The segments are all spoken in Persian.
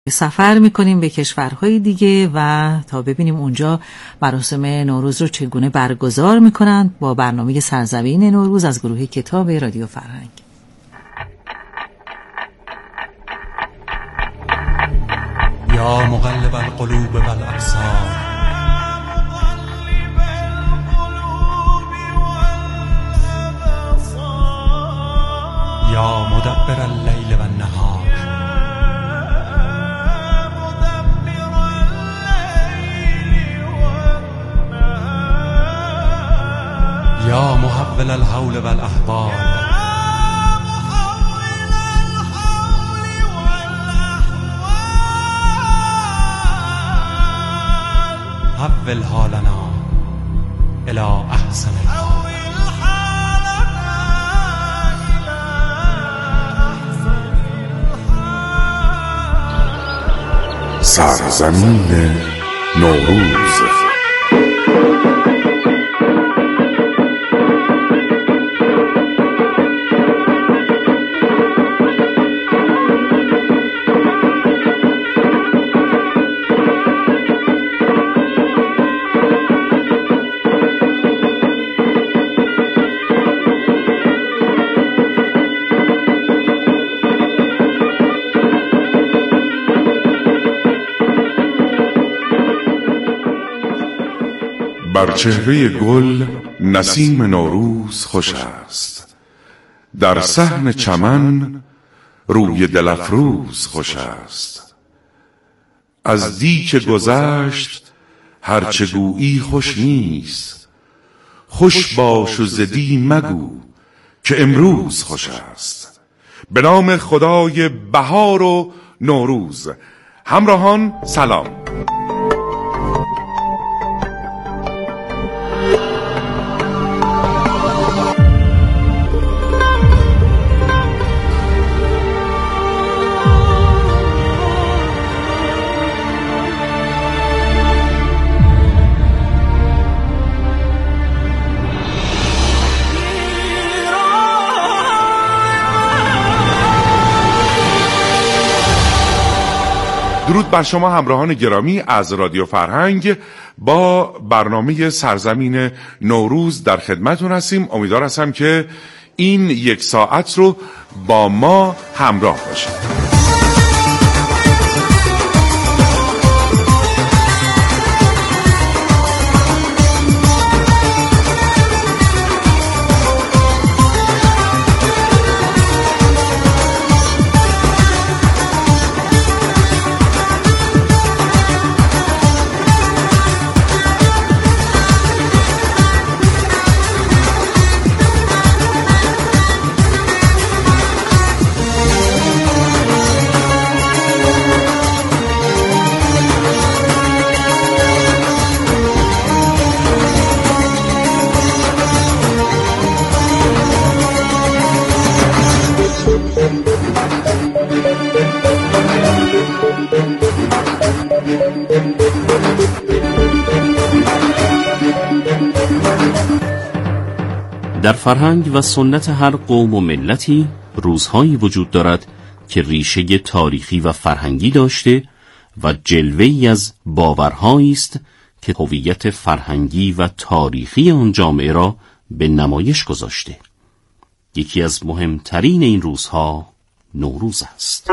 سفر میکنیم به کشورهای دیگه و تا ببینیم اونجا مراسم نوروز رو چگونه برگزار میکنند با برنامه سرزمین نوروز از گروه کتاب رادیو فرهنگ. یا مقلب القلوب والابصار یا مدبر اللیل والنهار یا محول الحول والاحوال حول حالنا الى احسن الحال. سرزمین نوروز. بر چهره گل نسیم نوروز خوش است، در صحن چمن روی دل افروز خوش است. از دی که گذشت هرچه گویی خوش نیست، خوش باش و ز دی مگو که امروز خوش است. به نام خدای بهار و نوروز. همراهان سلام. درود بر شما همراهان گرامی از رادیو فرهنگ. با برنامه سرزمین نوروز در خدمتتون هستیم. امیدوار هستم که این یک ساعت رو با ما همراه باشید. در فرهنگ و سنت هر قوم و ملتی روزهایی وجود دارد که ریشه تاریخی و فرهنگی داشته و جلوه‌ای از باورهایی است که هویت فرهنگی و تاریخی آن جامعه را به نمایش گذاشته. یکی از مهمترین این روزها نوروز است.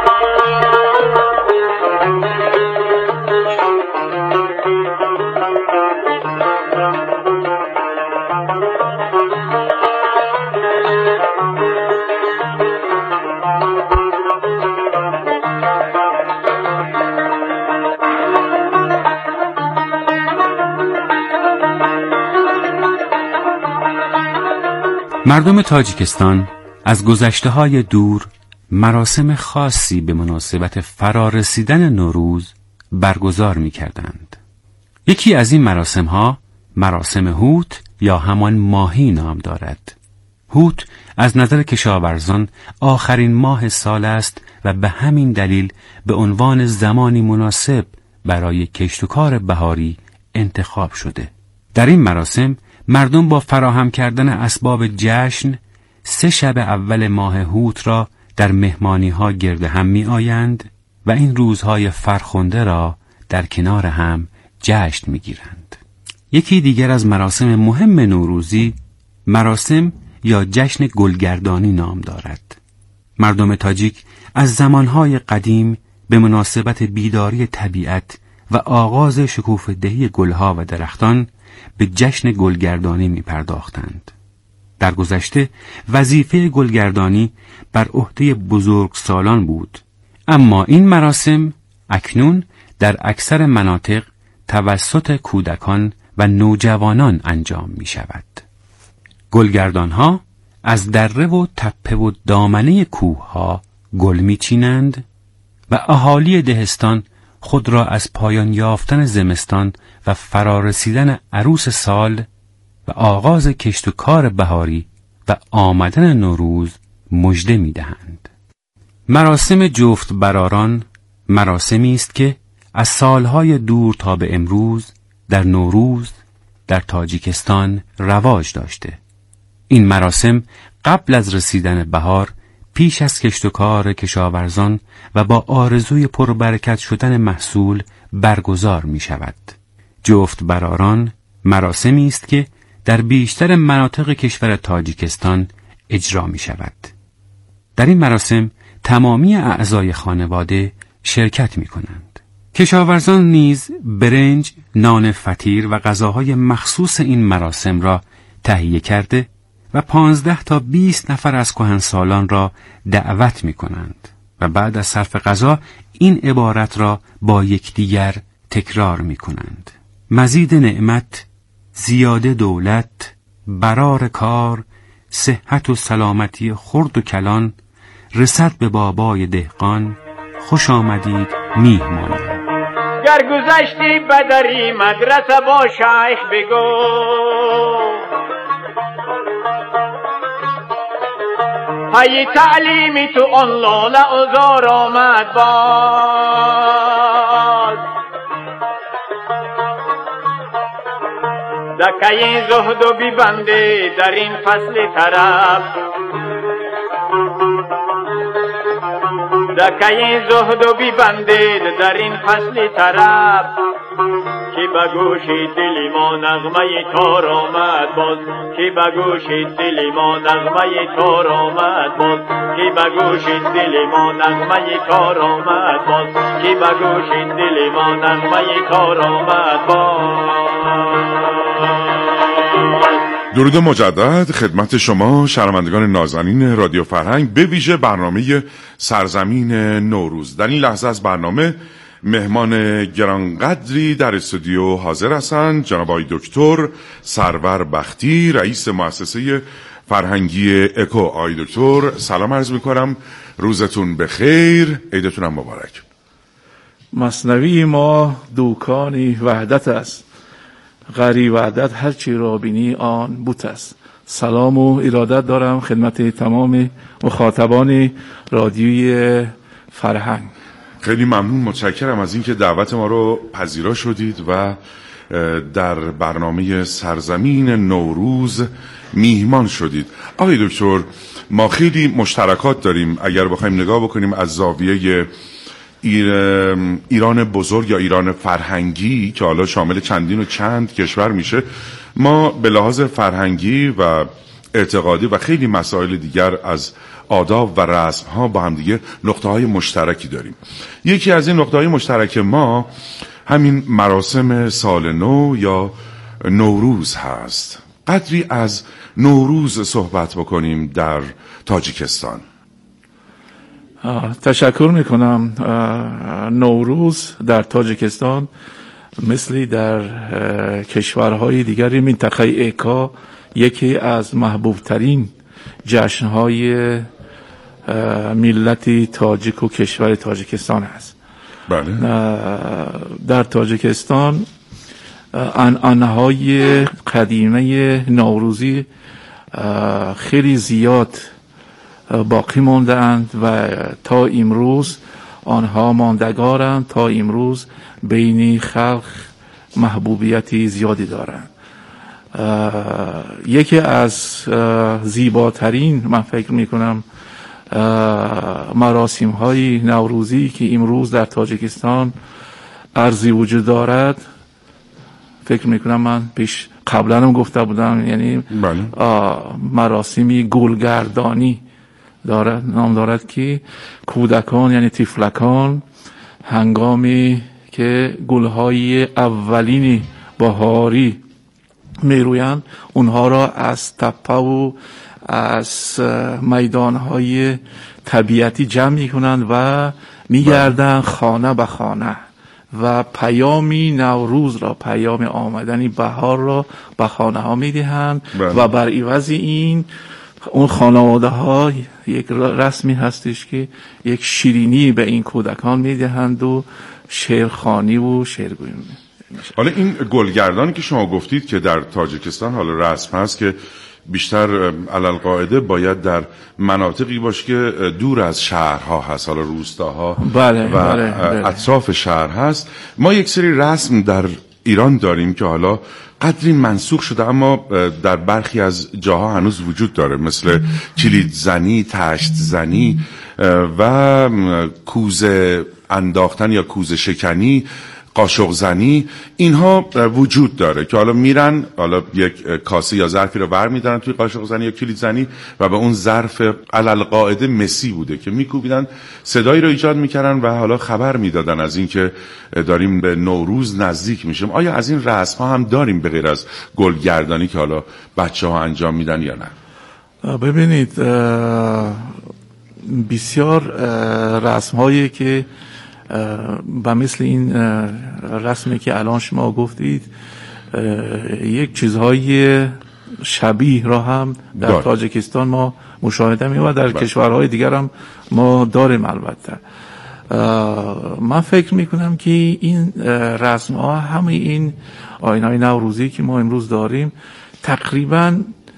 مردم تاجیکستان از گذشته‌های دور مراسم خاصی به مناسبت فرارسیدن نوروز برگزار می‌کردند. یکی از این مراسم‌ها مراسم هوت یا همان ماهی نام دارد. هوت از نظر کشاورزان آخرین ماه سال است و به همین دلیل به عنوان زمانی مناسب برای کشت و کار بهاری انتخاب شده. در این مراسم مردم با فراهم کردن اسباب جشن 3 شب اول ماه هوت را در مهمانی ها گرد هم می آیند و این روزهای فرخنده را در کنار هم جشن می‌گیرند. یکی دیگر از مراسم مهم نوروزی مراسم یا جشن گلگردانی نام دارد. مردم تاجیک از زمانهای قدیم به مناسبت بیداری طبیعت و آغاز شکوفه‌دهی گلها و درختان به جشن گلگردانی می پرداختند. در گذشته وظیفه گلگردانی بر عهده بزرگسالان بود، اما این مراسم اکنون در اکثر مناطق توسط کودکان و نوجوانان انجام می شود. گلگردانها از دره و تپه و دامنه کوهها گل می چینند و اهالی دهستان خود را از پایان یافتن زمستان و فرارسیدن عروس سال و آغاز کشت و کار بهاری و آمدن نوروز مژده می دهند. مراسم جفت براران مراسمی است که از سالهای دور تا به امروز در نوروز در تاجیکستان رواج داشته. این مراسم قبل از رسیدن بهار، پیش از کشت و کار کشاورزان و با آرزوی پربرکت شدن محصول برگزار می شود. جفت براران مراسمی است که در بیشتر مناطق کشور تاجیکستان اجرا می شود. در این مراسم تمامی اعضای خانواده شرکت می کنند. کشاورزان نیز برنج، نان فطیر و غذاهای مخصوص این مراسم را تهیه کرده و 15 تا 20 نفر از کهنسالان را دعوت می کنند و بعد از صرف غذا این عبارت را با یکدیگر تکرار می کنند: مزید نعمت، زیاده دولت، برار کار، صحت و سلامتی خرد و کلان، رسد به بابای دهقان، خوش آمدید میهمان. گر گذشتی بدری مدرسه با شیخ بگو، پی تعلیمی تو آن لاله ازار آمد باز. دکه زهد و بیبنده در این فصل طرب، دکه زهد و بیبنده در این فصل طرب، که به گوش دل ما نغمه تار آمد باز، که به گوش دل ما نغمه تار آمد باز، که به گوش دل ما نغمه تار آمد باز، که به گوش دل ما نغمه تار آمد باز. درود مجدد خدمت شما شنوندگان نازنین رادیو فرهنگ، به ویژه برنامه سرزمین نوروز. در این لحظه از برنامه مهمان گرانقدری در استودیو حاضر هستند، جناب آقای دکتر سرور بختی، رئیس مؤسسه فرهنگی اکو. آقای دکتر سلام عرض میکنم، روزتون بخیر، عیدتون هم مبارک. مثنوی ما دوکانی وحدت است، غری وحدت هرچی را بینی آن بوت است. سلام و ارادت دارم خدمت تمام مخاطبان رادیوی فرهنگ. خیلی ممنون، متشکرم از اینکه دعوت ما رو پذیرا شدید و در برنامه سرزمین نوروز میهمان شدید. آقای دکتر، ما خیلی مشترکات داریم اگر بخوایم نگاه بکنیم از زاویه ایران بزرگ یا ایران فرهنگی که حالا شامل چندین و چند کشور میشه. ما به لحاظ فرهنگی و اعتقادی و خیلی مسائل دیگر از آداب و رسم ها با هم دیگه نقطه های مشترکی داریم. یکی از این نقطه های مشترک ما همین مراسم سال نو یا نوروز هست. قدری از نوروز صحبت بکنیم در تاجیکستان. تشکر میکنم. نوروز در تاجیکستان مثل در کشورهای دیگری منطقه ایکا یکی از محبوب ترین جشنهای ملت تاجیک و کشور تاجیکستان است. بله. در تاجیکستان عنعنه‌های قدیمه نوروزی خیلی زیاد باقی ماندند و تا امروز آنها ماندگارند، تا امروز بین خلق محبوبیتی زیادی دارند. یکی از زیباترین من فکر میکنم مراسم های نوروزی که امروز در تاجیکستان ارزی وجود دارد، فکر میکنم من قبلا هم گفته بودم، یعنی مراسمی گلگردانی نام دارد که کودکان یعنی طفلکان هنگامی که گلهای اولین بهاری میرویند اونها را از تپه و از میدانهای طبیعتی جمع میکنند و میگردند خانه به خانه و پیامی نوروز را، پیام آمدن بهار را به خانه ها میدهند و بر عوض این اون خانواده ها یک رسمی هستش که یک شیرینی به این کودکان میدهند و شعرخوانی و شعرگویی. حالا این گلگردانی که شما گفتید که در تاجیکستان حالا رسم هست که بیشتر علالقاعده باید در مناطقی باشه که دور از شهرها هست، حالا روستاها و اطراف شهر هست. ما یک سری رسم در ایران داریم که حالا قدری منسوخ شده اما در برخی از جاها هنوز وجود داره، مثل کلید زنی، تشت زنی و کوزه انداختن یا کوزه شکنی، قاشق زنی. اینها وجود داره که حالا میرن، حالا یک کاسه یا ظرفی رو برمی‌دارن توی قاشق زنی یا کلید زنی و به اون ظرف علالقاعده مسی بوده که میکوبیدن، صدایی رو ایجاد میکردن و حالا خبر میدادن از این که داریم به نوروز نزدیک میشیم. آیا از این رسم ها هم داریم به غیر از گلگردانی که حالا بچه ها انجام میدن یا نه؟ ببینید بسیار رسم هایی که به مثل این رسمی که الان شما گفتید یک چیزهای شبیه را هم در تاجیکستان ما مشاهده می‌کنیم و در کشورهای دیگر هم ما داریم. البته من فکر میکنم که این رسم ها، همه این آیین‌های نوروزی که ما امروز داریم تقریبا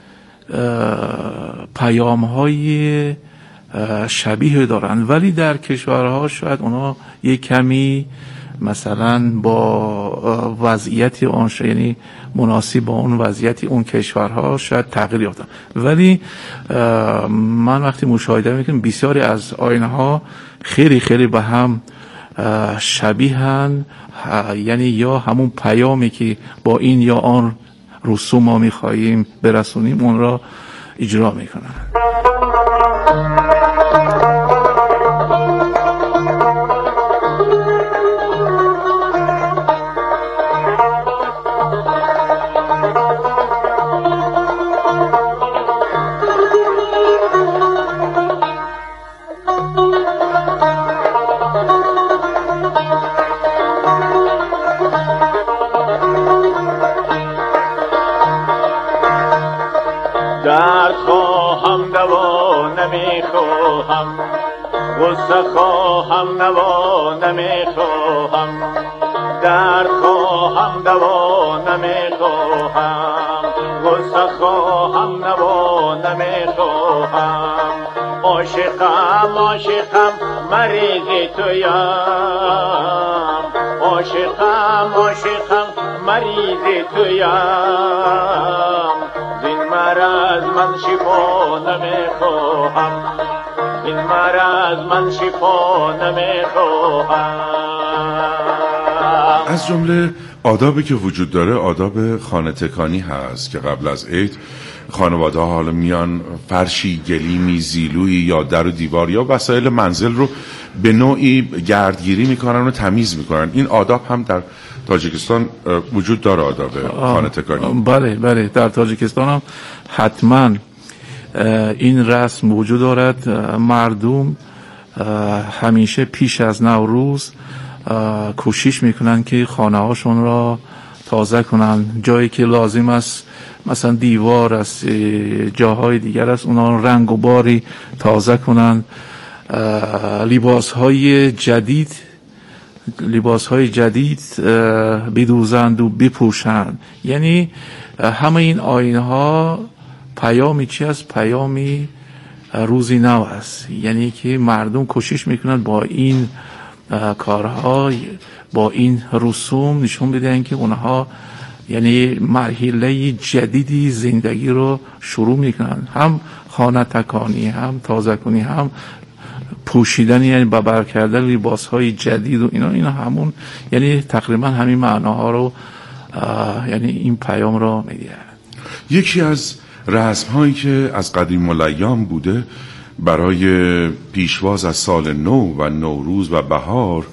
پیام‌های شبیه دارن، ولی در کشورها شاید اونا یک کمی مثلا با وضعیت آن، یعنی مناسب با اون وضعیت اون کشورها شاید تغییر یافتن. ولی من وقتی مشاهده میکنم بسیاری از آیین‌ها خیلی خیلی به هم شبیهن، یعنی یا همون پیامی که با این یا آن رسوم ما میخواییم برسونیم اون را اجرا میکنن. درد خواهم دوا نمیخواهم، غصه خواهم نوا نمیخواهم، درد خواهم دوا نمیخواهم، غصه خواهم نوا نمیخواهم، عاشقم عاشقم مریض تویم، عاشقم عاشقم مریض تویم، زین مرض من شفا نمیخواهم، این مرض من شفا نمیخواهم. از جمله آدابی که وجود داره آداب خانه تکانی هست که قبل از عید خانواده ها حالا میان فرشی، گلیمی، زیلویی یا در و دیوار یا وسایل منزل رو به نوعی گردگیری میکنن و تمیز میکنن. این آداب هم در تاجیکستان وجود داره، آداب خانه تکانی؟ بله بله، در تاجیکستان هم حتما این رسم وجود دارد. مردم همیشه پیش از نوروز کوشش میکنن که خانه هاشون را تازه کنن، جایی که لازم است مثلا دیوار است، جاهای دیگر است، اونا رنگ و باری تازه کنن، لباس های جدید بدوزند و بپوشند. یعنی همه این آیین ها پیامی چی است؟ پیامی روزی نو است، یعنی که مردم کوشش میکنند با این کارها، با این رسوم نشون بدهند که اونها یعنی مرحله جدیدی زندگی رو شروع میکنن. هم خانه تکانی هم تازه کنی هم پوشیدن، یعنی ببر کردن لباس های جدید و اینا همون، یعنی تقریبا همین معناها رو یعنی این پیام رو میده. یکی از رسم هایی که از قدیم الایام بوده برای پیشواز از سال نو و نوروز و بهار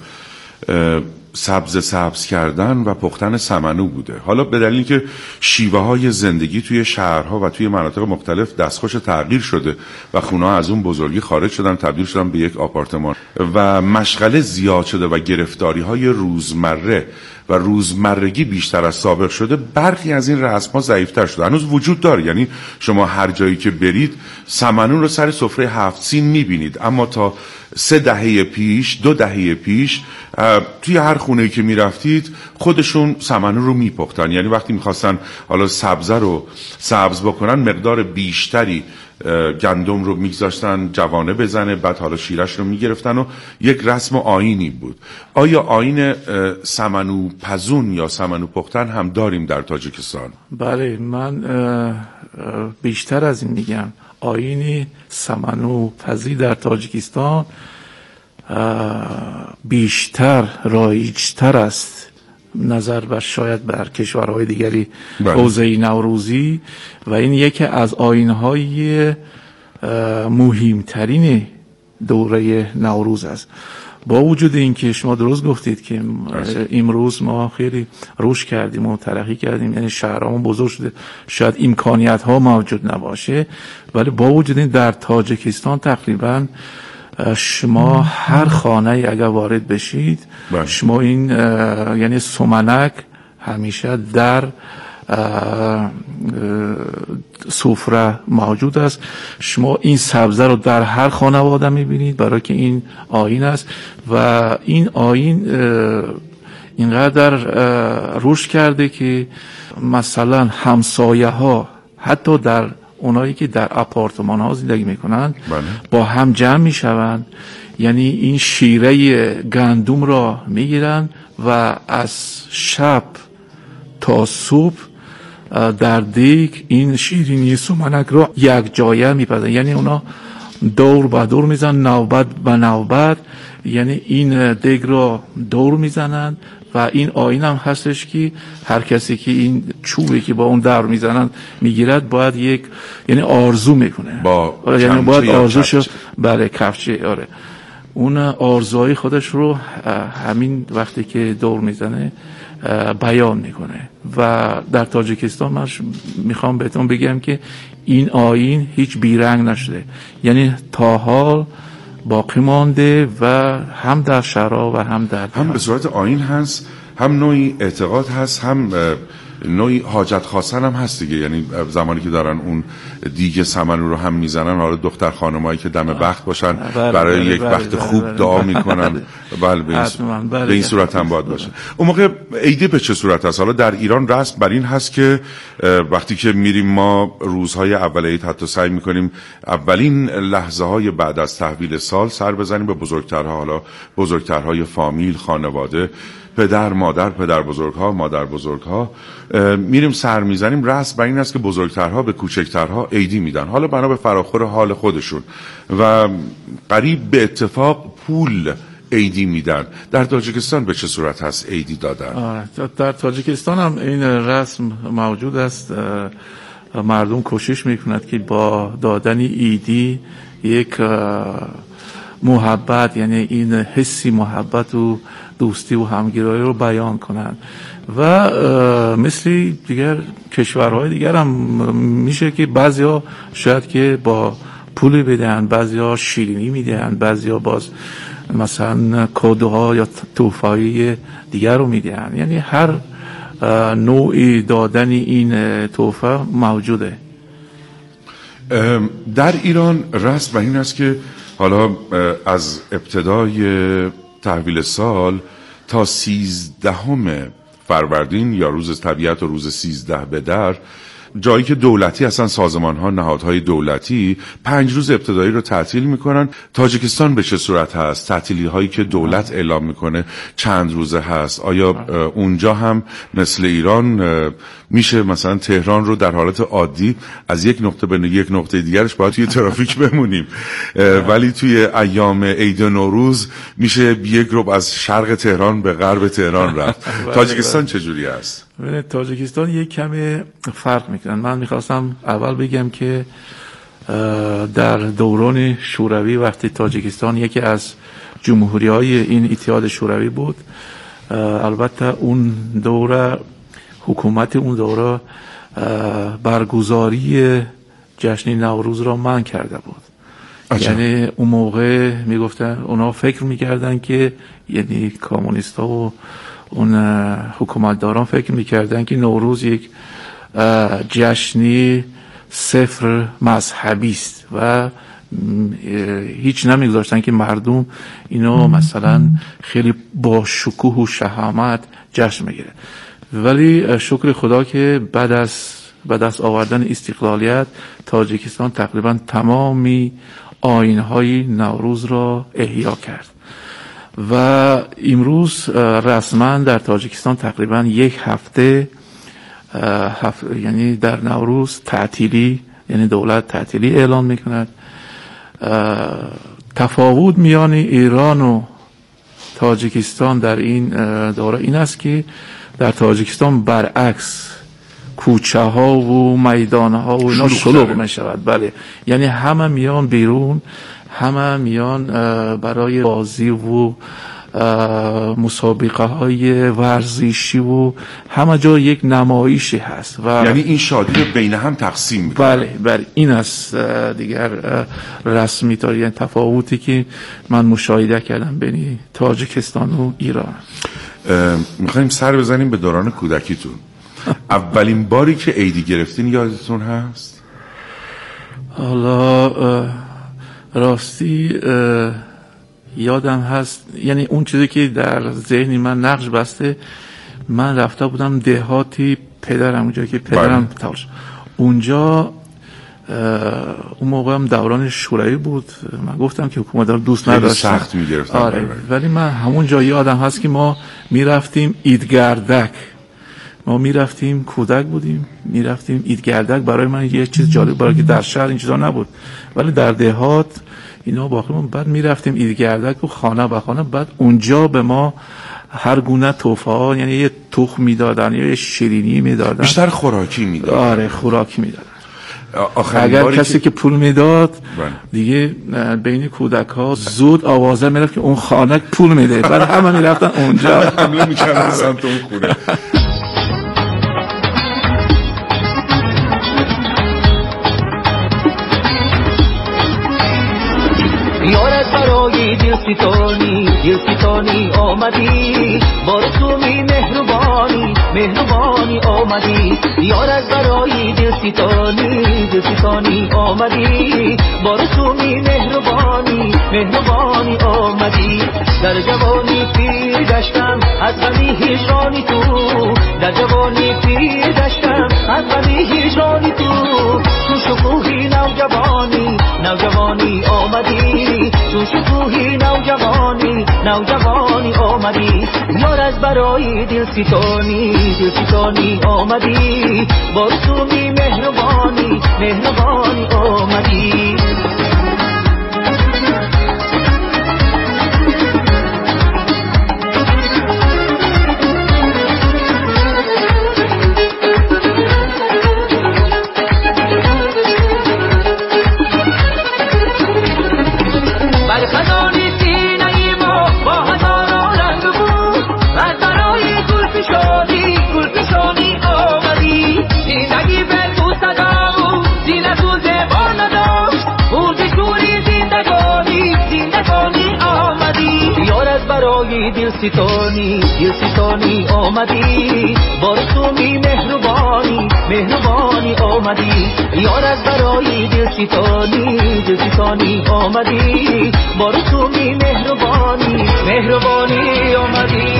سبز کردن و پختن سمنو بوده. حالا به دلیلی که شیوه های زندگی توی شهرها و توی مناطق مختلف دستخوش تغییر شده و خونه ها از اون بزرگی خارج شدن، تبدیل شدن به یک آپارتمان و مشغله زیاد شده و گرفتاری های روزمره و روزمرگی بیشتر از سابق شده، برخی از این رسم ها ضعیفتر شده. هنوز وجود داره، یعنی شما هر جایی که برید سمنون رو سر سفره 7 سین میبینید، اما تا 3 دهه پیش 2 دهه پیش توی هر خونه‌ای که میرفتید خودشون سمنون رو میپختن. یعنی وقتی میخواستن حالا سبزه رو سبز بکنن مقدار بیشتری گندم رو میگذاشتن جوانه بزنه، بعد حالا شیرش رو میگرفتن و یک رسم و آیینی بود. آیا آیین سمنو پزون یا سمنو پختن هم داریم در تاجیکستان؟ بله، من بیشتر از این میگم. آیین سمنو پزی در تاجیکستان بیشتر رایجتر است نظر بر شاید بر کشورهای دیگری حوزه نوروزی، و این یکی از آیین‌های مهمترین دوره نوروز است. با وجود اینکه شما درست گفتید که امروز ما خیلی رشد کردیم و ترقی کردیم، یعنی شهرامون بزرگ شده، شاید امکانیت ها موجود نباشه، ولی با وجود این در تاجیکستان تقریبا شما هر خانه اگر وارد بشید شما این یعنی سمنک همیشه در سفره موجود است. شما این سبزه رو در هر خانواده میبینید، برای که این آیین است و این آیین اینقدر رشد کرده که مثلا همسایه ها حتی در اونایی که در آپارتمان ها زندگی میکنند با هم جمع میشوند، یعنی این شیره گندم را میگیرن و از شب تا صبح در دیگ این شیرینی سمنک را یک جایه میپزن، یعنی اونا دور به دور میزنن، نوبت به نوبت، یعنی این دیگ را دور میزنن و این آیین هم هستش که هر کسی که این چوبی که با اون دور میزنن میگیرد باید یک یعنی آرزو میکنه، یعنی باید آرزوشو برای کفچه آره اون آرزوهای خودش رو همین وقتی که دور میزنه بیان میکنه. و در تاجیکستان من میخوام بهتون بگم که این آیین هیچ بیرنگ نشده، یعنی تا حال باقی مانده و هم در شهرها و هم در هم به صورت آیین هست، هم نوعی اعتقاد هست، هم نوعی حاجت خواستن هم هست دیگه. یعنی زمانی که دارن اون دیگه سمنو رو هم میزنن، حالا دختر خانمایی که دم بخت باشن برای یک وقت خوب دعا میکنن. بله به این صورت هم باید باشه. اون موقع عیدی به چه صورت هست؟ حالا در ایران رسم بر این هست که وقتی که میریم ما روزهای اول عید حتی سعی میکنیم اولین لحظه های بعد از تحویل سال سر بزنیم به بزرگترها، حالا بزرگترهای فامیل، خانواده، پدر مادر، پدر بزرگها، مادر بزرگها، میریم سر میزنیم. رسم بر این است که بزرگترها به کوچکترها عیدی میدن، حالا بنا به فراخور حال خودشون، و قریب به اتفاق پول عیدی میدن. در تاجیکستان به چه صورت هست عیدی دادن؟ در تاجیکستان هم این رسم موجود است. مردم کوشش میکنند که با دادن عیدی یک محبت، یعنی این حسی محبت و دوستی و همگرایی رو بیان کنند. و مثل دیگر کشورهای دیگر هم میشه که بعضیا شاید که با پول بدن، بعضیا شیرینی میدن، بعضیا باز مثلا کادوها یا تحفه‌های دیگر رو میدن، یعنی هر نوعی دادن این تحفه موجوده. در ایران رسم این است که حالا از ابتدای تحویل سال تا 13 فروردین یا روز طبیعت و روز 13 بدر جایی که دولتی هستن، سازمان ها، نهادهای دولتی 5 روز ابتدایی رو تعطیل میکنن. تاجیکستان به چه صورت هست؟ تعطیلی هایی که دولت اعلام میکنه چند روزه هست؟ آیا اونجا هم مثل ایران میشه مثلا تهران رو در حالت عادی از یک نقطه به یک نقطه دیگرش باید توی ترافیک بمونیم، ولی توی ایام عید نوروز میشه یک رو از شرق تهران به غرب تهران رفت؟ تاجیکستان چجوری است؟ تاجیکستان یک کمی فرق میکنن. من میخواستم اول بگم که در دوران شوروی وقتی تاجیکستان یکی از جمهوری های این اتحاد شوروی بود، البته اون دوره حکومت اون دوره برگزاری جشن نوروز را منع کرده بود. یعنی اون موقع میگفتن، اونا فکر میکردن که، یعنی کمونیست ها و اون حکومتداران فکر میکردن که نوروز یک جشنی صفر مذهبی است و هیچ نمیگذاشتن که مردم اینو مثلا خیلی با شکوه و شهامت جشن بگیره. ولی شکر خدا که بعد از آوردن استقلالیت تاجیکستان تقریبا تمامی آیین‌های نوروز را احیا کرد و امروز رسما در تاجیکستان تقریبا یک هفته یعنی در نوروز تعطیلی، یعنی دولت تعطیلی اعلام میکند. تفاوت میان ایران و تاجیکستان در این دوره این است که در تاجیکستان برعکس کوچه ها و میدان ها و اینا شلوغ می شود. بله، یعنی همه میان بیرون، همه میان برای بازی و مسابقه های ورزشی و همه جا یک نمایشی هست و یعنی این شادی رو بین هم تقسیم میکنن. بله این است دیگر رسمی تا، یعنی تفاوتی که من مشاهده کردم بین تاجیکستان و ایران. میخوایم سر بزنیم به دوران کودکیتون. اولین باری که عیدی گرفتین یادتون هست؟ حالا راستی یادم هست، یعنی اون چیزی که در ذهن من نقش بسته، من رفته بودم دهاتی پدرم، اونجا که پدرم تاش اونجا، اون موقع هم دوران شوروی بود. من گفتم که حکومت دار دوست نداشتم، سخت میگرفتم. آره. ولی من همون جا یادم هست که ما میرفتیم ایدگردک، ما میرفتیم، کودک بودیم، میرفتیم ایدگردک. برای من یه چیز جالب، برای که در شهر این چیزا نبود ولی در دهات اینا باقی. بعد میرفتیم ایدگردک و خانه به خانه، بعد اونجا به ما هر گونه تحفه ها، یعنی یه تخم میدادن یا یه شیرینی میدادن، بیشتر خوراکی میدادن. آره خوراکی میدادن. اگر کسی که پول میداد دیگه بین کودک ها زود آوازه میرفت که اون خانه پول میده، بعد همه میرفتن اونجا حمله میکردن سمت اون خونه. یارت برای دلستانی آمدی، با رسومی مهربانی آمدی. یارت برای دلستانی آمدی، با رسومی مهربانی آمدی. در جوانی پیر گشتم از غمی هجرانی تو، در جوانی پیر گشتم از غمی هجرانی تو شکوهی نوجوانی آمدی، تو شکوهی نوجوانی آمدی. یارت برای دلستانی آمدی، با رسومی مهربانی آمدی. دلستانی آمدی، با رسومی مهربانی آمدی. یارت برای دلستانی آمدی، با رسومی مهربانی آمدی.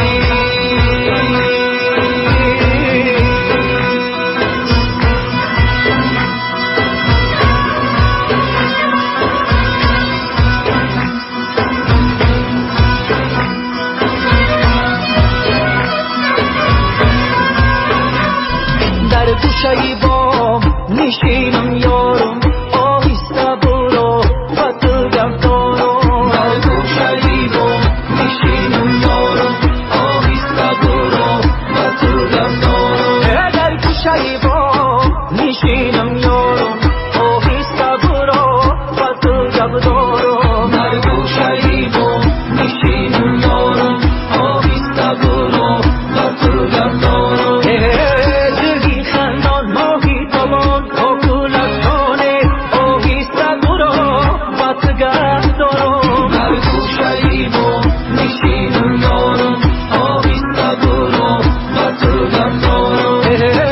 گوشه با نشینم یارم آهسته برو و تو جب دارم در گوشه با نشینم یارم آهسته برو و تو جب دارم جگی خندان ماهی تابان آکولکانه آهسته برو و تو جب دارم در گوشه با نشینم یارم آهسته برو و تو جب دارم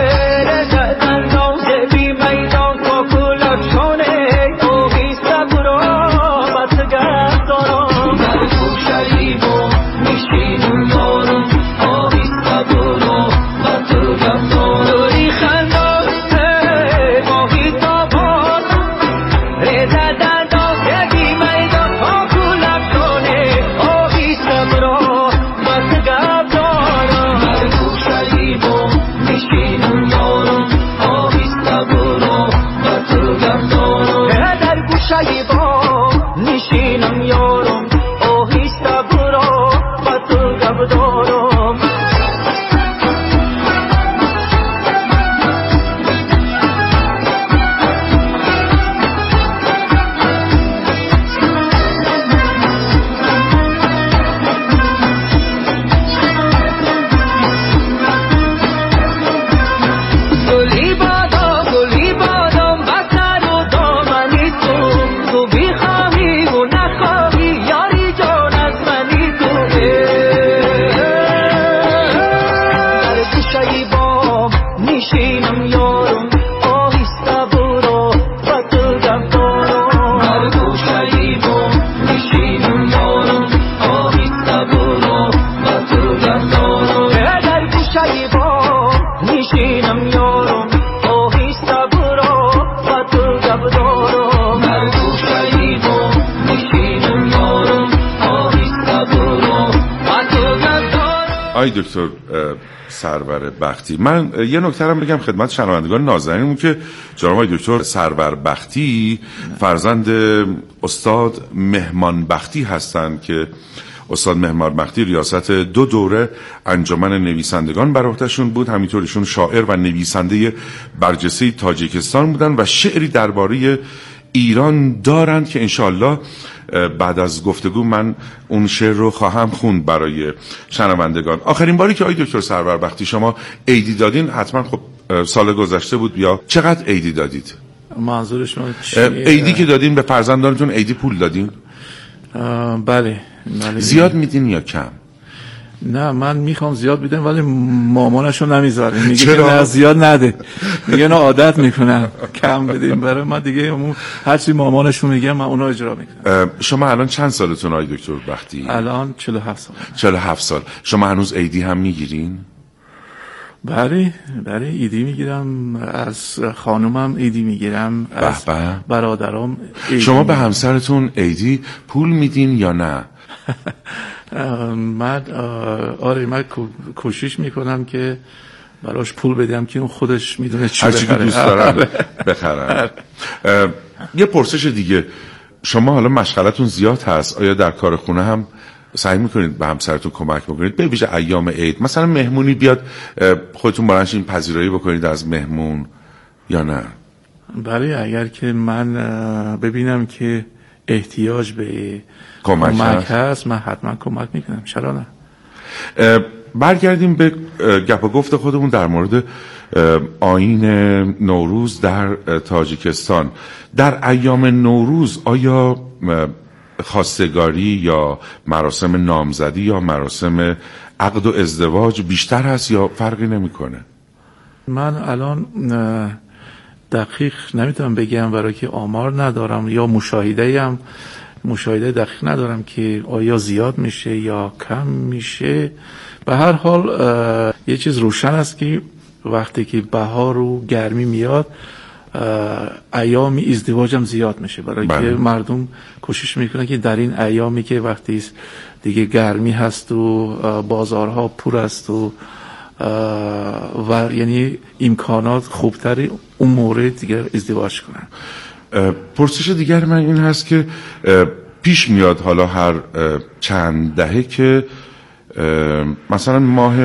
نشینم یارم آهسته برو و تو جب دارم گلی بادام بسر و دامنی تو بیخواهی و نخواهی یاری جان از منی تو در گوشه بام نشینم یارم آهسته برو و تو جب دارم در گوشه بام نشینم یارم آهسته برو و تو جب دارم در گوشه بام نشینم یارم آهسته برو و تو جب دارم در گوشه بام نشینم یارم آهسته برو و تو جب دارم. آی دکتر سرور بختی، من یه نکته هم بگم خدمت شنوندگان نازنینمون که جناب آقای دکتر سرور بختی فرزند استاد مهمان بختی هستند که استاد مهمان بختی ریاست 2 دوره انجمن نویسندگان بر عهدهشون بود. همینطور ایشون شاعر و نویسنده برجسته تاجیکستان بودن و شعری درباره ایران دارند که انشالله بعد از گفتگو من اون شعر رو خواهم خوند برای شنوندگان. آخرین باری که آقای دکتر سرور بختی شما عیدی دادین حتما خب سال گذشته بود، یا چقدر عیدی دادید؟ منظور شما چیه؟ عیدی که دادین به فرزندانتون عیدی پول دادین؟ بله. زیاد میدین یا کم؟ نه من میخوام زیاد بدم ولی مامانشو نمیذاره، میگه که چرا؟ نه زیاد نده، میگه نه عادت میکنن کم بدیم. برای من دیگه هرچی مامانشو میگه من اونو اجرا میکنم. شما الان چند سالتون آقای دکتر بختی؟ الان 47 سال. 47 سال. شما هنوز عیدی هم میگیرین؟ بله عیدی میگیرم، از خانومم عیدی میگیرم، از برادرام عیدی. شما به همسرتون عیدی پول میدین یا نه؟ من کوشش میکنم که براش پول بدم که اون خودش میدونه چی هرچی که دوست دارن بخرن. یه پرسش دیگه، شما حالا مشغلتون زیاد هست، آیا در کار خونه هم سعی میکنید به همسرتون کمک بکنید؟ به ویژه ایام عید مثلا مهمونی بیاد خودتون بلنش این پذیرایی بکنید از مهمون یا نه؟ بله اگر که من ببینم که احتیاج به کمک هست من حتما کمک میکنم، چرا نه. برگردیم به گپ و گفت خودمون در مورد آیین نوروز در تاجیکستان. در ایام نوروز آیا خواستگاری یا مراسم نامزدی یا مراسم عقد و ازدواج بیشتر هست یا فرقی نمیکنه؟ من الان دقیق نمیتونم بگم برای که آمار ندارم یا مشاهده دقیق ندارم که آیا زیاد میشه یا کم میشه. به هر حال یه چیز روشن است که وقتی که بهار و گرمی میاد ایام ازدواج هم زیاد میشه، برای که مردم کوشش میکنن که در این ایامی که وقتی دیگه گرمی هست و بازارها پر است و یعنی امکانات خوبتری اون مورد دیگر ازدواج کنن. پرسش دیگر من این هست که پیش میاد حالا هر چند دهه که مثلا ماه